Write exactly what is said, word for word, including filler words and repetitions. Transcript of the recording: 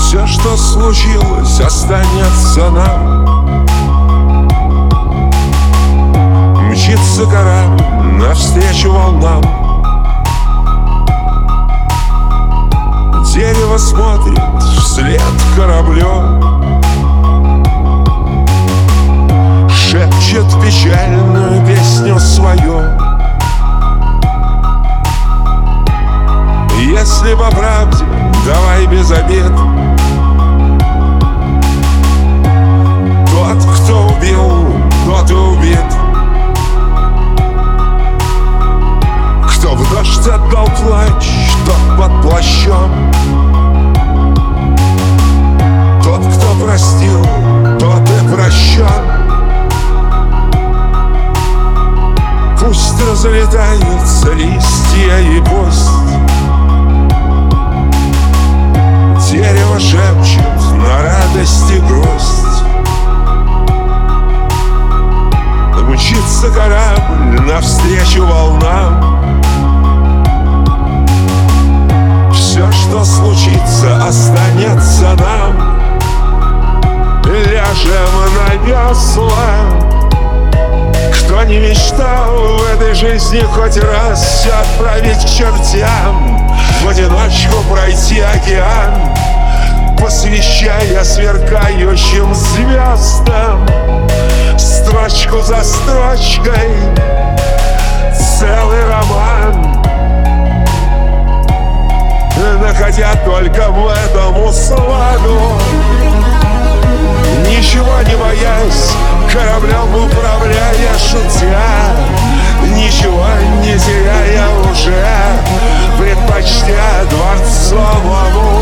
Все, что случилось, останется нам. Мчится корабль навстречу волнам. Дерево смотрит вслед кораблю, шепчет печальную песню свою. Если по правде, давай без обид. Тот, кто убил, тот и убит. Кто в дождь отдал плач, тот под плащом. Тот, кто простил, тот и прощен. Пусть разлетаются листья и пусть дерево шепчет на радость и грусть. Мчится корабль навстречу волнам. Все, что случится, останется нам. Ляжем на весла. Кто не мечтал в этой жизни хоть раз все отправить к чертям, в одиночку пройти океан, посвящая сверкающим звездам, строчку за строчкой целый роман, находя только в этом усладу. Ничего не боясь, кораблем управляя, шутя, ничего не теряя уже, предпочтя дворцовому